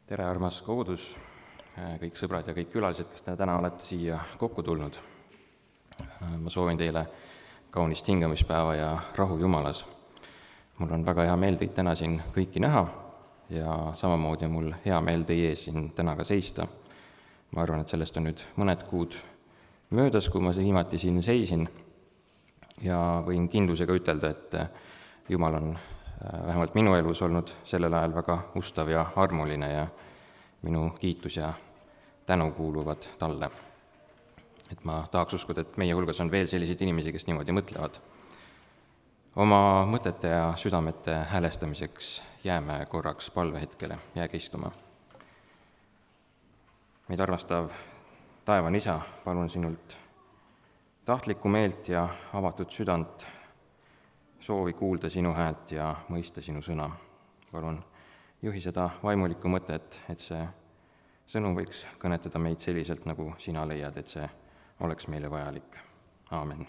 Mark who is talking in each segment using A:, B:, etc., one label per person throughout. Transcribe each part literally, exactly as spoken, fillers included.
A: tere, armas kogudus, kõik sõbrad ja kõik külalised, kes te täna olete siia kokku tulnud. Ma soovin teile kaunist hingamispäeva ja rahu Jumalas. Mul on väga hea meel teid täna siin kõiki näha ja samamoodi on mul hea meel teie ees siin täna ka seista. Ma arvan, et sellest on nüüd mõned kuud möödas, kui ma viimati siin seisin ja võin kindlusega ütelda, et Jumal on vähemalt minu elus olnud sellel ajal väga ustav ja armuline ja minu kiitus ja tänu kuuluvad talle. Et ma tahaks uskuda, et meie hulgas on veel selliseid inimesi, kes niimoodi mõtlevad. Oma mõtete ja südamete häälestamiseks jääme korraks palvehetkele, jääge istuma. Meid armastav taevane Isa, palun sinult tahtlikku meelt ja avatud südant, soovi kuulda sinu häält ja mõista sinu sõna. Palun juhi seda vaimulikku mõtet, et see sõnum võiks kõnetada meid selliselt, nagu sina leiad, et see oleks meile vajalik. Aamen.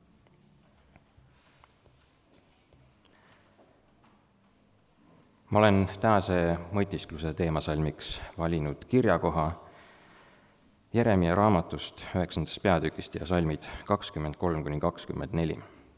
A: Ma olen tänase mõtiskluse teemasalmiks valinud kirjakoha Jeremia raamatust üheksandast peatükist ja salmid kakskümmend kolm kuni kakskümmend neli.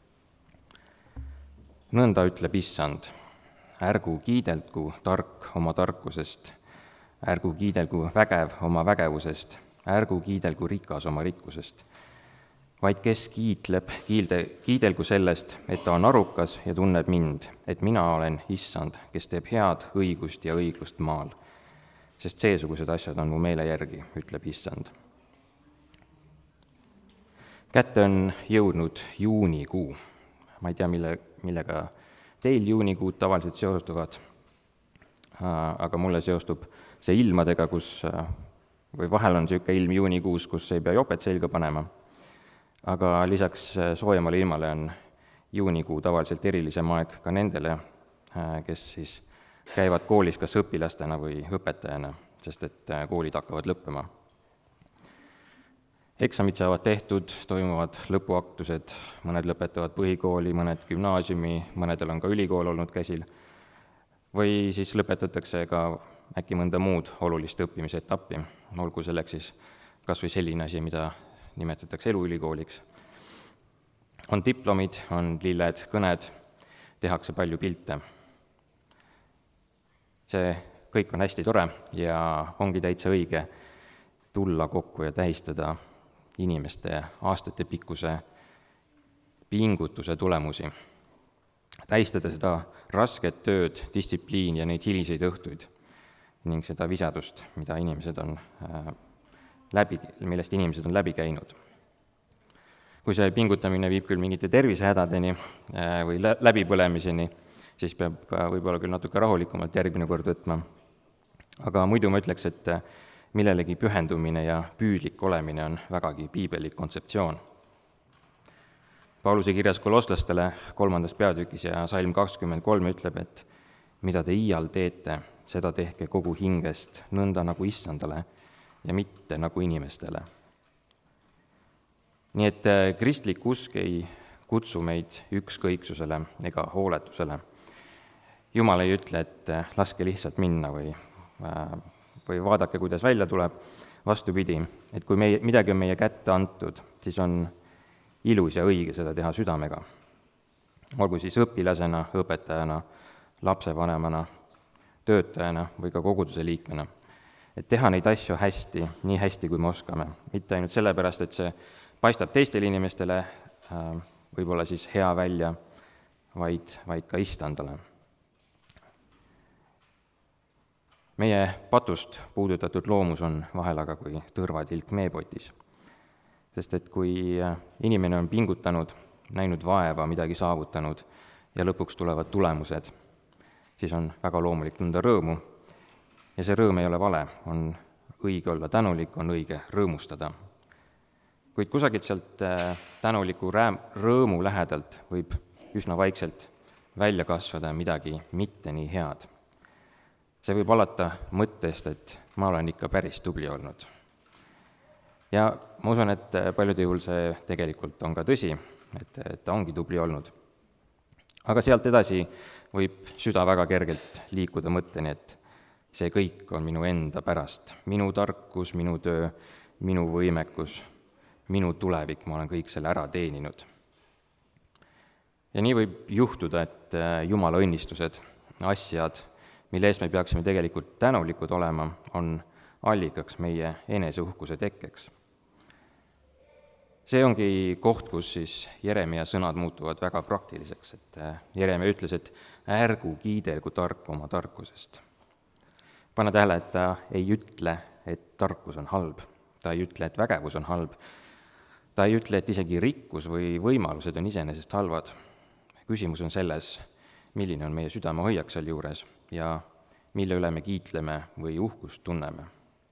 A: Nõnda ütleb Issand, ärgu kiidelgu tark oma tarkusest, ärgu kiidelgu vägev oma vägevusest, ärgu kiidelgu rikas oma rikkusest, vaid kes kiitleb, kiilde, kiidelgu sellest, et ta on arukas ja tunneb mind, et mina olen Issand, kes teeb head, õigust ja õiglust maal. Sest seesugused asjad on mu meele järgi, ütleb Issand. Kätte on jõudnud juunikuu. Ma ei tea, mille, millega teil juunikuud tavaliselt seostuvad, aga mulle seostub see ilmadega, kus, või vahel on niisugune ilm juunikuus, kus ei pea jopet selga panema, aga lisaks soojemale ilmale on juunikuu tavaliselt erilisem aeg ka nendele, kes siis käivad koolis kas õpilastena või õpetajana, sest et koolid hakkavad lõppema. Eksamid saavad tehtud, toimuvad lõpuaktused, mõned lõpetavad põhikooli, mõned gümnaasiumi, mõnedel on ka ülikool olnud käsil, või siis lõpetatakse ka äkki mõnda muud olulist õppimise etappi, olgu selleks siis kas või selline asi, mida nimetatakse eluülikooliks. On diplomid, on lilled, kõned, tehakse palju pilte. See kõik on hästi tore ja ongi täitsa õige tulla kokku ja tähistada inimeste aastate pikkuse pingutuse tulemusi. Tähistada seda rasket tööd, distsipliini ja neid hiliseid õhtuid ning seda visadust, mida inimesed on läbi, millest inimesed on läbi käinud. Kui see pingutamine viib küll mingite tervisehädadeni või läbipõlemiseni, siis peab võib-olla küll natuke rahulikumalt järgmine kord võtma. Aga muidu ma ütleks, et millelegi pühendumine ja püüdlik olemine on vägagi piibellik kontseptsioon. Pauluse kirjas kolosslastele kolmandas peatükis ja salm kakskümmend kolm ütleb, et mida te iial teete, seda tehke kogu hingest, nõnda nagu Issandale ja mitte nagu inimestele. Nii et kristlik usk ei kutsu meid ükskõiksusele ega hooletusele. Jumal ei ütle, et laske lihtsalt minna või, või vaadake, kuidas välja tuleb. Vastupidi, et kui meie, midagi on meie kätte antud, siis on ilus ja õige seda teha südamega. Olgu siis õpilasena, õpetajana, lapsevanemana, töötajana või ka koguduse liikmena. Et teha neid asju hästi, nii hästi, kui me oskame. Mitte ainult sellepärast, et see paistab teistele inimestele võib-olla siis hea välja, vaid, vaid ka Issandale. Meie patust puudutatud loomus on vahel aga kui tõrvatilk meepotis, sest et kui inimene on pingutanud, näinud vaeva, midagi saavutanud ja lõpuks tulevad tulemused, siis on väga loomulik tunda rõõmu ja see rõõm ei ole vale, on õige olla tänulik, on õige rõõmustada. Kuid kusagilt sealt tänuliku rõõmu lähedalt võib üsna vaikselt välja kasvada midagi mitte nii head. See võib alata mõttest, et ma olen ikka päris tubli olnud. Ja ma usun, et paljude juhul see tegelikult on ka tõsi, et, et ta ongi tubli olnud. Aga sealt edasi võib süda väga kergelt liikuda mõtteni, et see kõik on minu enda pärast, minu tarkus, minu töö, minu võimekus, minu tulevik, ma olen kõik selle ära teeninud. Ja nii võib juhtuda, et Jumala õnnistused, asjad, mille eest me peaksime tegelikult tänulikud olema, on allikaks meie eneseuhkuse tekkeks. See ongi koht, kus siis Jeremia sõnad muutuvad väga praktiliseks, et Jeremia ütles, et ärgu kiidelgu tark oma tarkusest. Pane tähele, et ta ei ütle, et tarkus on halb, ta ei ütle, et vägevus on halb, ta ei ütle, et isegi rikkus või võimalused on iseenesest halvad. Küsimus on selles, milline on meie südamehoiak seal juures ja mille üle me kiitleme või uhkust tunneme.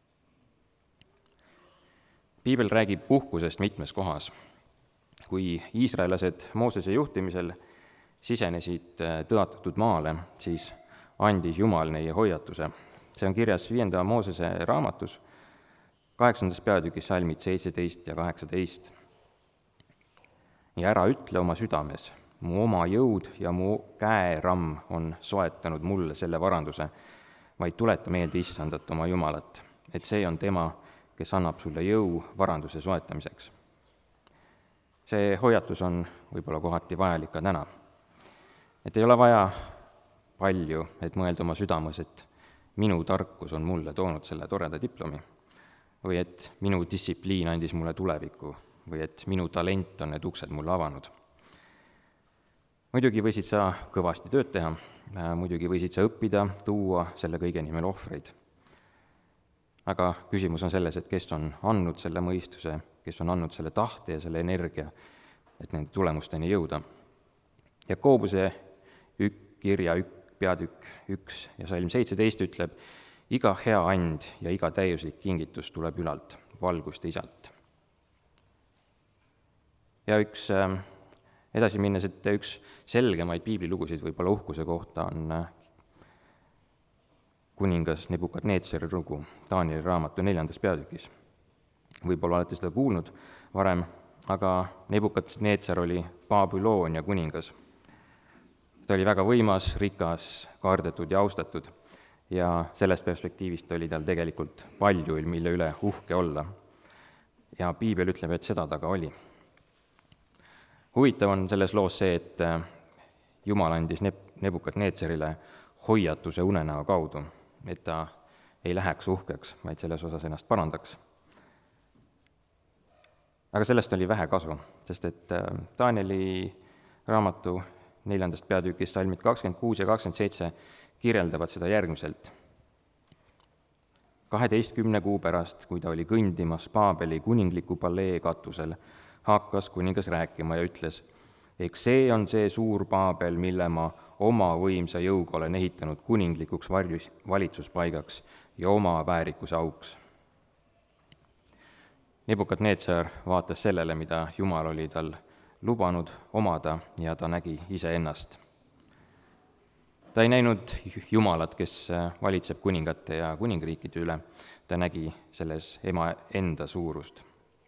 A: Piibel räägib uhkusest mitmes kohas. Kui iisraelased Moosese juhtimisel sisenesid tõotatud maale, siis andis Jumal neile hoiatuse. See on kirjas viienda Moosese raamatus, kaheksandas peatükis salmid seitseteist ja kaheksateist. Ja ära ütle oma südames, mu oma jõud ja mu käeramm on soetanud mulle selle varanduse, vaid tuleta meelde Issandat oma Jumalat, et see on tema, kes annab sulle jõu varanduse soetamiseks. See hoiatus on võib-olla kohati vajalik ka täna. Et ei ole vaja palju, et mõelda oma südames, et minu tarkus on mulle toonud selle toreda diplomi, või et minu distsipliin andis mulle tuleviku, või et minu talent on need uksed mulle avanud. Muidugi võisid sa kõvasti tööd teha, muidugi võisid sa õppida, tuua selle kõige nimel ohvreid. Aga küsimus on selles, et kes on andnud selle mõistuse, kes on andnud selle tahte ja selle energia, et nende tulemusteni jõuda. Jakobuse ük, kirja ük, peatükk üks ja salm seitseteist ütleb, iga hea and ja iga täiuslik kingitus tuleb ülalt, valguste isalt. Ja üks edasi minnes, et üks selgemaid piiblilugusid võib-olla uhkuse kohta on kuningas Nebukadnetsari lugu Danieli raamatu neljandas peatükis. Võib-olla olete seda kuulnud varem, aga Nebukadnetsar oli Babyloonia kuningas. Ta oli väga võimas, rikas, kardetud ja austatud ja sellest perspektiivist oli tal tegelikult palju, mille üle uhke olla. Ja piibel ütleb, et seda ta ka oli. Huvitav on selles loos see, et Jumal andis Nebukadnetsarile hoiatuse unenäo kaudu, et ta ei läheks uhkeks, vaid selles osas ennast parandaks. Aga sellest oli vähe kasu, sest et Danieli raamatu neljandast peatükist salmid kakskümmend kuus ja kakskümmend seitse kirjeldavad seda järgmiselt. kaheteistkümne kuu pärast, kui ta oli kõndimas Paabeli kuningliku palee katusel, hakkas kuningas rääkima ja ütles, eks see on see suur Paabel, mille ma oma võimsa jõuga olen ehitanud kuninglikuks valitsuspaigaks ja oma väärikuse auks. Nebukadnetsar vaatas sellele, mida Jumal oli tal lubanud omada ja ta nägi iseennast. Ta ei näinud Jumalat, kes valitseb kuningate ja kuningriikide üle, ta nägi selles ema enda suurust.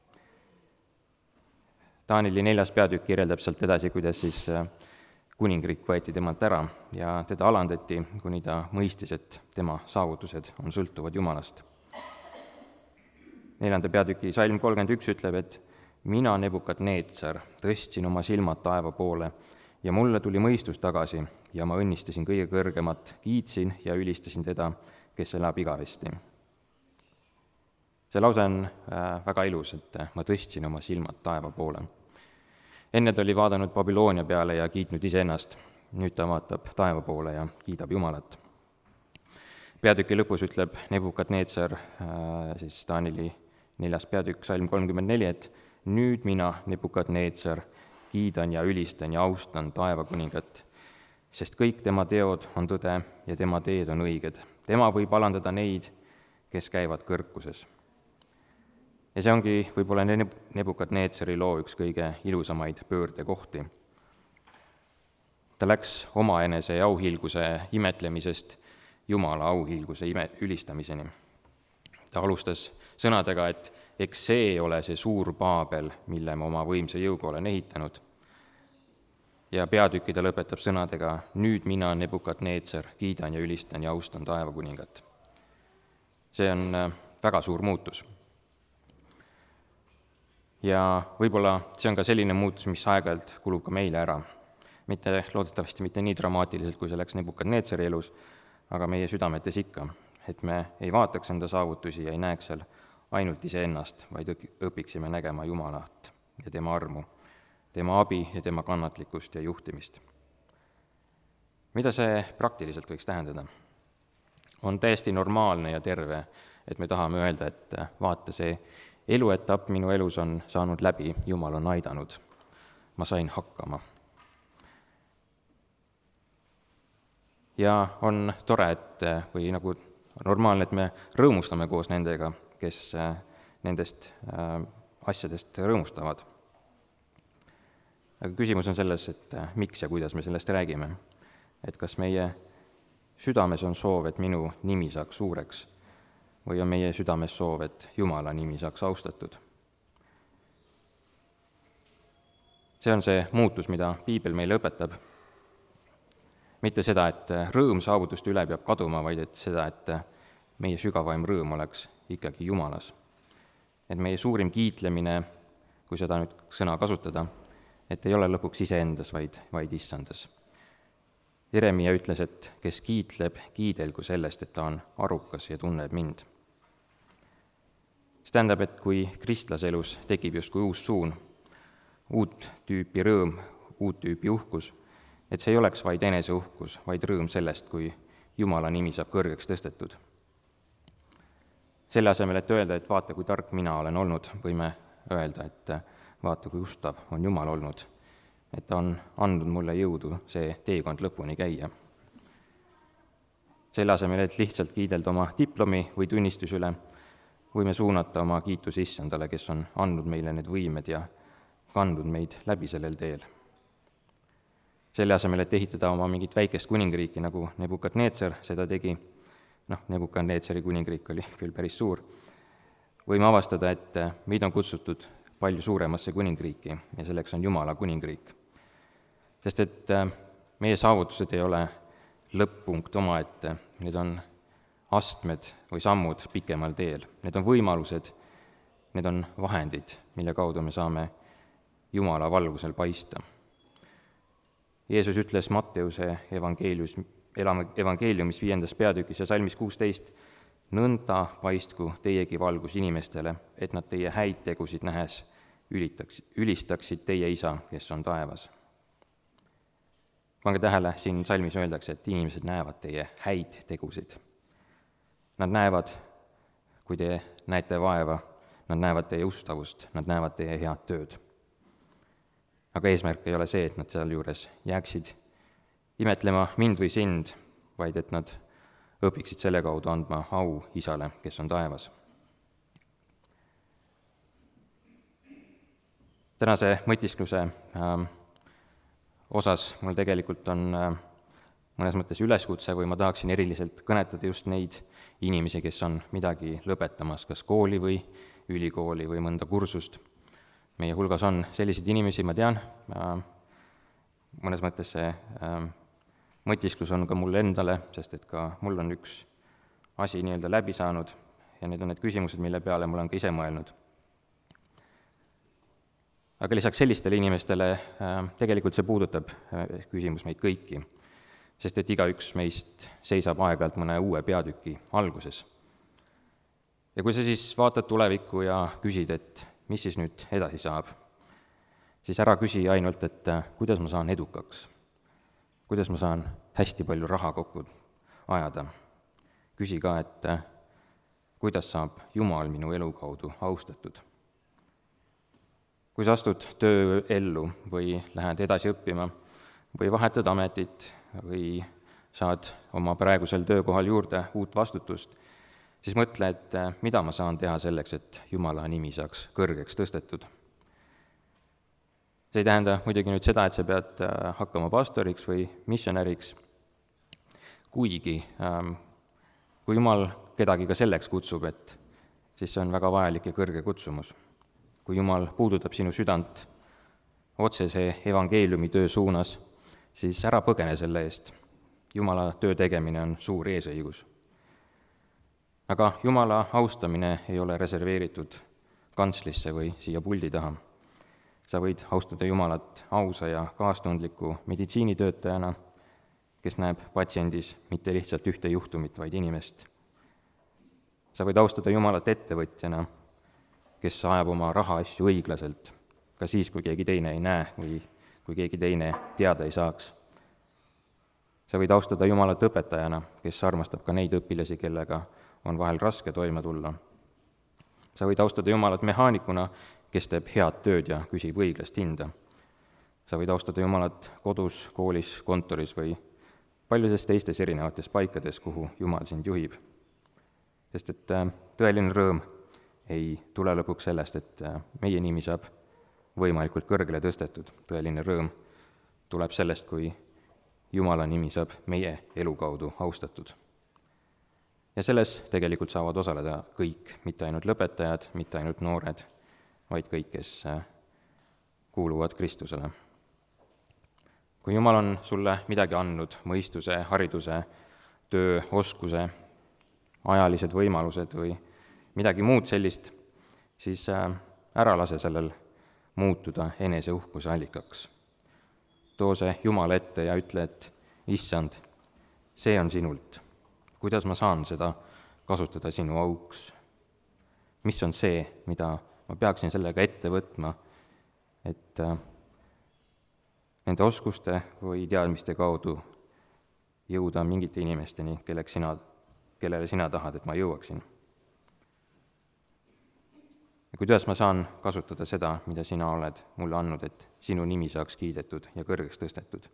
A: Danieli neljas peatükk kirjeldab sealt edasi, kuidas siis kuningriik võeti temalt ära ja teda alandati, kuni ta mõistis, et tema saavutused on sõltuvad Jumalast. Neljanda peatüki salm kolmkümmend üks ütleb, et mina, Nebukadnetsar, tõstsin oma silmad taeva poole ja mulle tuli mõistus tagasi ja ma õnnistasin kõige kõrgemat, kiitsin ja ülistasin teda, kes elab igavesti. See lause on väga ilus, et ma tõstsin oma silmad taeva poole. Enne ta oli vaadanud Babyloonia peale ja kiitnud iseennast, nüüd ta vaatab taeva poole ja kiidab Jumalat. Peatüki lõpus ütleb Nebukadnetsar, siis Danieli neljas peatükk, salm kolmkümmend neli, et nüüd mina, Nebukadnetsar, kiidan ja ülistan ja austan taevakuningat, sest kõik tema teod on tõde ja tema teed on õiged. Tema võib alandada neid, kes käivad kõrkuses. Ja see ongi võib-olla Nebukadnetsari loo üks kõige ilusamaid pöördekohti. Ta läks omaenese auhiilguse imetlemisest Jumala auhiilguse ime, ülistamiseni. Ta alustas sõnadega, et eks see ole see suur Paabel, mille ma oma võimsa jõuga olen ehitanud. Ja peatükki ta lõpetab sõnadega, nüüd mina, Nebukadnetsar, kiidan ja ülistan ja austan taevakuningat. see on väga suur muutus. Ja võib-olla see on ka selline muutus, mis aeg-ajalt kulub ka meile ära. Mitte, loodetavasti mitte nii dramaatiliselt, kui see läks Nebukadnetsari elus, aga meie südametes ikka, et me ei vaataks enda saavutusi ja ei näeks seal ainult iseennast, vaid õpiksime nägema Jumalat ja tema armu, tema abi ja tema kannatlikkust ja juhtimist. Mida see praktiliselt võiks tähendada? On täiesti normaalne ja terve, et me tahame öelda, et vaata, see eluetapp minu elus on saanud läbi, Jumal on aidanud, ma sain hakkama. Ja on tore, et või nagu normaalne, et me rõõmustame koos nendega, kes nendest asjadest rõõmustavad. Aga küsimus on selles, et miks ja kuidas me sellest räägime. Et kas meie südames on soov, et minu nimi saaks suureks, või on meie südames soov, et Jumala nimi saaks austatud. See on see muutus, mida piibel meile õpetab. Mitte seda, et rõõm saavutuste üle peab kaduma, vaid et seda, et meie sügavaim rõõm oleks ikkagi Jumalas. Et meie suurim kiitlemine, kui seda nüüd sõna kasutada, et ei ole lõpuks iseendas, vaid, vaid issandas. Jeremia ütles, et kes kiitleb, kiidelgu sellest, et ta on arukas ja tunneb mind. See tähendab, et kui kristlase elus tekib justkui uus suun, uut tüüpi rõõm, uut tüüpi uhkus, et see ei oleks vaid eneseuhkus, vaid rõõm sellest, kui Jumala nimi saab kõrgeks tõstetud. Selle asemel, et öelda, et vaata, kui tark mina olen olnud, võime öelda, et vaata, kui ustav on Jumal olnud, et ta on andnud mulle jõudu see teekond lõpuni käia. Selle asemel, et lihtsalt kiidelda oma diplomi või tunnistus üle, võime suunata oma kiituse issandale, kes on andnud meile need võimed ja kandnud meid läbi sellel teel. Selle asemel, et ehitada oma mingit väikest kuningriiki, nagu Nebukadnetsar seda tegi, noh, Nebukadnetsari kuningriik oli küll päris suur, võime avastada, et meid on kutsutud palju suuremasse kuningriiki ja selleks on Jumala kuningriik. Sest et meie saavutused ei ole lõpp-punkt omaette, need on astmed või sammud pikemal teel. Need on võimalused, need on vahendid, mille kaudu me saame Jumala valgusel paista. Jeesus ütles Matteuse evangeeliumis, evangeeliumis viiendas peatükis ja salmis kuusteist, nõnda paistku teiegi valgus inimestele, et nad teie häid tegusid nähes ülitaks, ülistaksid teie isa, kes on taevas. Pange tähele, siin salmis öeldakse, et inimesed näevad teie häid tegusid. Nad näevad, kui te näete vaeva, nad näevad teie ustavust, nad näevad teie head tööd. Aga eesmärk ei ole see, et nad sealjuures jääksid imetlema mind või sind, vaid et nad õpiksid selle kaudu andma au isale, kes on taevas. Tänase mõtiskluse äh, osas mul tegelikult on äh, mõnes mõttes üleskutse või ma tahaksin eriliselt kõnetada just neid inimesi, kes on midagi lõpetamas, kas kooli või ülikooli või mõnda kursust. Meie hulgas on selliseid inimesi, ma tean, äh, mõnes mõttes see äh, mõtisklus on ka mulle endale, sest et ka mul on üks asi nii-öelda läbi saanud ja need on need küsimused, mille peale ma olen ka ise mõelnud. Aga lisaks sellistele inimestele äh, tegelikult see puudutab äh, küsimus meid kõiki, sest et igaüks meist seisab aeg-ajalt mõne uue peatüki alguses. Ja kui sa siis vaatad tulevikku ja küsid, et mis siis nüüd edasi saab, siis ära küsi ainult, et kuidas ma saan edukaks, kuidas ma saan hästi palju raha kokku ajada. Küsi ka, et kuidas saab Jumal minu elu kaudu austatud. Kui sa astud tööellu või lähed edasi õppima või vahetad ametit või saad oma praegusel töökohal juurde uut vastutust, siis mõtle, et mida ma saan teha selleks, et Jumala nimi saaks kõrgeks tõstetud. See ei tähenda muidugi nüüd seda, et sa pead hakkama pastoriks või missionäriks, kuigi kui Jumal kedagi ka selleks kutsub, et siis see on väga vajalik ja kõrge kutsumus. Kui Jumal puudutab sinu südant otsese evangeeliumi töö suunas, siis ära põgene selle eest. Jumala töö tegemine on suur eesõigus. aga Jumala austamine ei ole reserveeritud kantslisse või siia puldi taha. Sa võid austada Jumalat ausa ja kaastundliku meditsiinitöötajana, kes näeb patsiendis mitte lihtsalt ühte juhtumit, vaid inimest. Sa võid austada Jumalat ettevõtjana, kes ajab oma rahaasju õiglaselt, ka siis, kui keegi teine ei näe või kui keegi teine teada ei saaks. Sa võid austada Jumalat õpetajana, kes armastab ka neid õpilasi, kellega on vahel raske toime tulla. Sa võid austada Jumalat mehaanikuna, kes teeb head tööd ja küsib õiglast hinda. Sa võid austada Jumalat kodus, koolis, kontoris või paljudes teistes erinevates paikades, kuhu Jumal sind juhib. Sest et tõeline rõõm ei tule lõpuks sellest, et meie nimi saab võimalikult kõrgele tõstetud. Tõeline rõõm tuleb sellest, kui Jumala nimi saab meie elu kaudu austatud. Ja selles tegelikult saavad osaleda kõik, mitte ainult lõpetajad, mitte ainult noored, vaid kõik, kes kuuluvad Kristusele. Kui Jumal on sulle midagi andnud, mõistuse, hariduse, töö, oskuse, ajalised võimalused või midagi muud sellist, siis ära lase sellel muutuda eneseuhkuse allikaks. Too see Jumala ette ja ütle, et issand, see on sinult. Kuidas ma saan seda kasutada sinu auks? Mis on see, mida ma peaksin sellega ette võtma, et nende oskuste või teadmiste kaudu jõuda mingite inimesteni, kelleks sina, kellele sina tahad, et ma jõuaksin. Ja kuidas ma saan kasutada seda, mida sina oled mulle andnud, et sinu nimi saaks kiidetud ja kõrgeks tõstetud.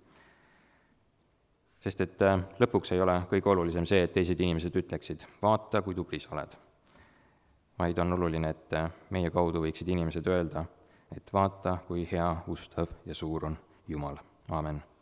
A: Sest et lõpuks ei ole kõige olulisem see, et teised inimesed ütleksid, vaata, kui tubli sa oled. Vaid on oluline, et meie kaudu võiksid inimesed öelda, et vaata, kui hea, ustav ja suur on Jumal. Aamen.